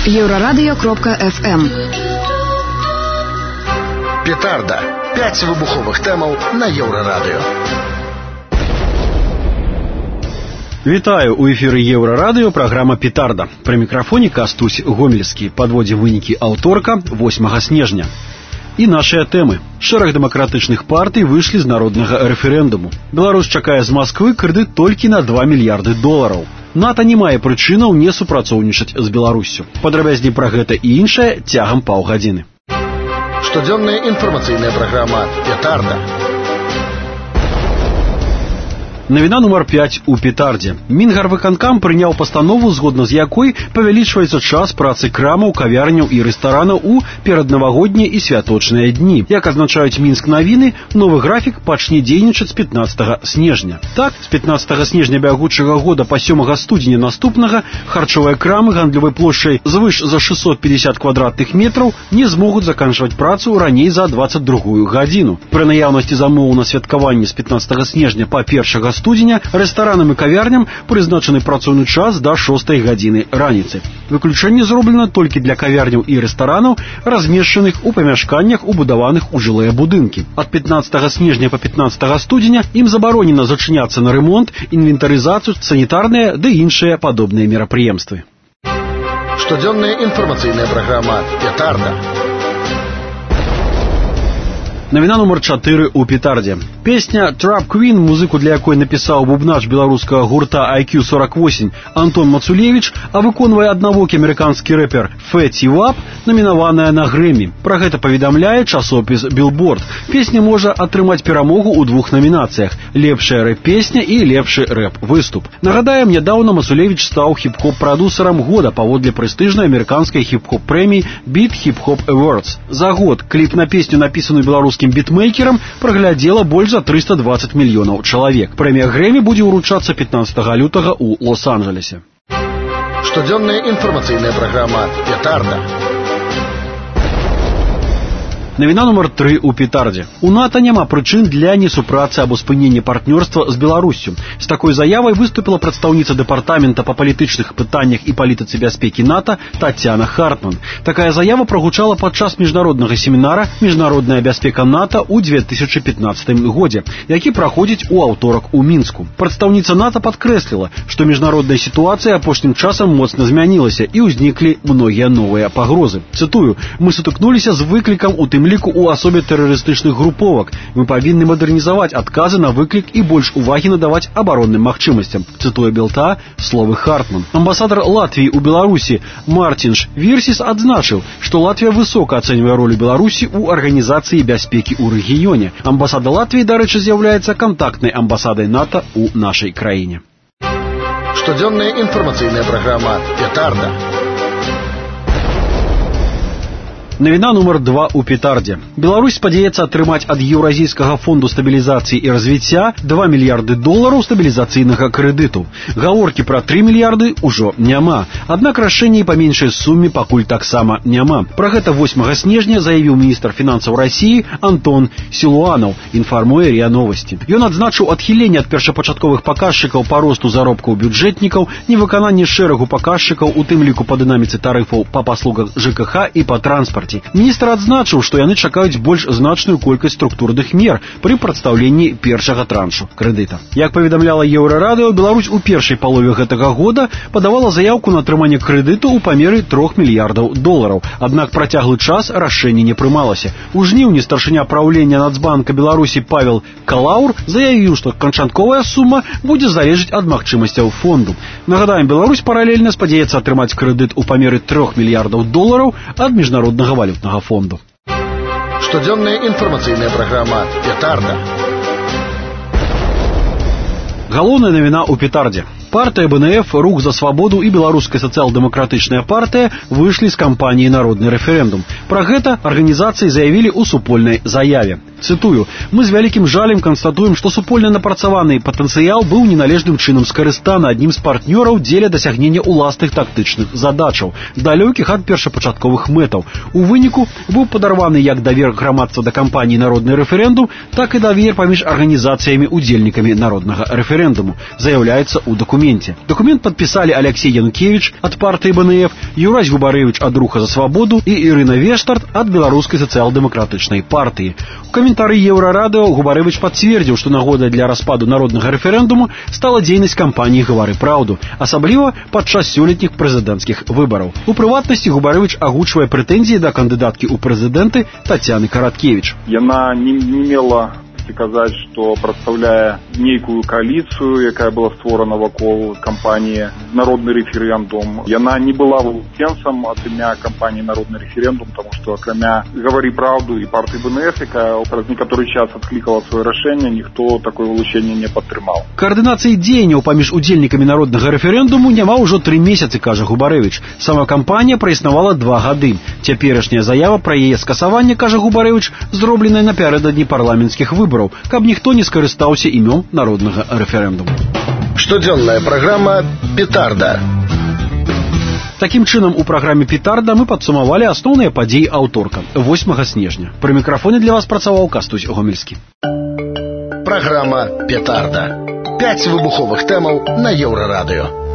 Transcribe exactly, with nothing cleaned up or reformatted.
Еврорадио кропка эф эм. Петарда. Пять выбуховых темаў на Еврорадио. Вітаю, у эфіры Еўрарадыё, праграма «Петарда». Пры мікрафоне Кастусь Гомельскі. Падводзім вынікі аўторка, восьмага снежня. І нашыя тэмы. Шэраг дэмакратычных партый выйшлі з народнага рэферэндуму. Беларусь чакае з Масквы крэдыт толькі на два мільярды долараў. НАТО не мае прычынаў не супрацоўнічаць з Беларуссю. Падрабязней пра гэта і іншае цягам паўгадзіны. Штодзённая інфармацыйная праграма «Петарда». Навіна нумар пяць у Петардзе. Мінгарвыканкам прыняў пастанову, згодна з якой павялічваецца час працы крамаў, кавярняў і рэстаранаў у пераднавагоднія і святочныя дні. Як азначаюць Мінск навіны, новы графік пачне дзейнічаць з пятнаццатага снежня. Так, з пятнаццатага снежня бягучага года па сёмага студзеня наступнага харчовыя крамы гандлёвай плошчай звыш за шэсцьсот пятьдесят квадратных метраў не змогуць заканчваць працу раней за дваццаць другую гадзіну. Пры наяўнасці замову на святкаванне з пятнаццатага снежня па першага студзеня рэстаранам і кавярням прызначаны працоўны час да шостай гадзіны раніцы. Выключэнне зроблена толькі для кавярняў і рэстаранаў, размешчаных у памяшканнях, убудаваных у жылыя будынкі. Ад пятнаццатага снежня па пятнаццатага студзеня ім забаронена зачыняцца на ремонт, інвентарызацыю, санітарныя ды іншыя падобныя мерапрыемствы. Штодзённая інфармацыйная праграма «Петарда». Навіна нумар чатыры у Петардзе. Песня «Trap Queen», музыку для якой напісаў бубнач беларускага гурта ай кью сорок восемь Антон Мацулевич, а выконвае аднавокі амерыканскі рэпер Фэти Вап, намінаваная на Грэмі. Пра гэта паведамляе часопіс Billboard. Песня можа атрымаць перамогу ў двух намінацыях: лепшая рэп-песня і лепшы рэп-выступ. Нагадаем, нядаўна Мацулевич стаў хіп-хоп-прадусарам года паводле прэстыжнай амерыканскай хіп-хоп прэміі Beat Hip Hop Awards. За год кліп на песню, напісаную беларускім бітмейкерам, праглядзела больш за триста двадцать мільёнаў чалавек. Прэмія Грэмі будзе ўручацца пятнаццатага лютага ў Лос-Анджелесе. Штодзённая інфармацыйная праграма «Петарда». Навіна нумар тры у Петардзе. У НАТО няма прычын для несупрацы або спынення партнёрства з Беларуссю. З такой заявай выступіла прадстаўніца дэпартамента па палітычных пытаннях і палітыцы бяспекі НАТО Тацяна Хартман. Такая заява прагучала падчас міжнароднага семінара «Міжнародная бяспека НАТО» ў две тысячы пятнаццатым годзе, які праходзіць у аўторак у Мінску. Прадстаўніца НАТО падкрэсліла, што міжнародная сітуацыя апошнім часам моцна змянілася і ўзніклі многія новыя пагрозы. Цытую: «Мы сутыкнуліся з выклікам у тым ліку у асобе тэрарыстычных груповак. Мы павінны мадэрнізаваць адказы на выклік і больш увагі надаваць абаронным магчымасцям». Цытуе Белта словы Хартман. Амбасадар Латвіі ў Беларусі Мартинш Вірсіс адзначыў, што Латвія высока ацэньвае ролю Беларусі ў арганізацыі бяспекі ў рэгіёне. Амбасада Латвіі, дарэчы, з'яўляецца кантактнай амбасадай НАТО ў нашай краіне. Штодзённая інфармацыйная праграма «Петарда». Навіна нумар два у Петардзе. Беларусь спадзяецца атрымаць ад Еўразійскага фонду стабілізацыі і развіцця два мільярды долараў стабілізацыйнага крэдыту. Гаворкі пра тры мільярды ўжо няма. Аднак рашэння па меншай суме пакуль таксама няма. Пра гэта восьмага снежня заявіў міністр фінансаў Расіі Антон Сілуанаў, інфармуе РИА Новости. Ён адзначыў адхіленне ад першапачатковых паказчыкаў па росту заробкаў бюджэтнікаў, невыкананне шэрагу паказчыкаў, у тым ліку па дынаміцы тарыфаў па паслугах ЖКХ і па транспарце. Міністр адзначыў, што яны чакаюць больш значную колькасць структурных мер пры прадстаўленні першага траншу крэдыта. Як паведамляла Еўрарадыё, Беларусь у першай палове гэтага года падавала заяўку на атрыманне крэдыту ў памеры трох мільярдаў долараў. Аднак працяглы час рашэнне не прымалася. У жніўні старшыня праўлення Нацбанка Беларусі Павел Калаур заявіў, што канчатковая сума будзе залежаць ад магчымасцяў фонду. Нагадаем, Беларусь паралельна спадзяецца атрымаць крэдыт у памеры трох мільярдаў долараў ад міжнароднага валютнага фонду. Штодзённая інфармацыйная праграма «Петарда». Галоўная навіна ў Петардзе. Партыя БНФ, Рух за свабоду і Беларуская сацыял-дэмакратычная партыя выйшлі з кампаніі «Народны рэферэндум». Пра гэта арганізацыі заявілі ў супольнай заяве. Цытую: «Мы з вялікім жалем канстатуем, што супольна напрацаваны патэнцыял быў неналежным чынам скарыстаны аднім з партнёраў дзеля дасягнення ўласных тактычных задачаў, далёкіх ад першапачатковых мэтаў. У выніку быў падарваны як давер грамадства да кампаніі «Народны рэферэндум», так і давер паміж арганізацыямі-удзельнікамі народнага рэферэндуму», заяўляецца ў дакуменце. документе. Документ подписали Алексей Янукевич от партии бэ эн эф, Юрась Губаревич от Руха за свободу и Ирина Вештарт от Белорусской социал-демократичной партии. У каментарии Еврорадио Губаревич подтвердил, что нагодай для распаду народного референдуму стала деятельность кампании «Гавары праўду», особливо падчас сёлетніх прэзідэнцкіх выборов. У прыватнасці Губаревич агучвае прэтэнзіі да кандыдаткі ў прэзідэнты Тацяны Караткевич. Яна не, не мела сказать, что представляя некую коалицию, якая была створена вокруг кампании «Народный референдум», яна не была вулкенцем от імя кампании «Народный референдум», потому что кроме «Говори правду» и партии бэ эн эф, якая праз некоторый час откликала свое решение, никто такое вылучение не падтрымаў. Координации дзеянняў паміж удзельнікамі народнага рэферэндуму няма ўжо тры месяцы, кажа Губаревич. Сама кампанія праіснавала два гады. Цяперашняя заява пра яе скасаванне, кажа Губаревич, зробленая напярэдадні парламенцкіх выбораў, каб ніхто не скарыстаўся імём народнага рэферэндуму. Штодзённая праграма «Петарда». Таким чынам, у праграме «Петарда» мы падсумавалі асноўныя падзеі аўторка, восьмага снежня. Пры мікрафоне для вас працаваў Кастусь Гомельскі. Праграма «Петарда». Пяць выбуховых тэмаў на Еўрарадыё.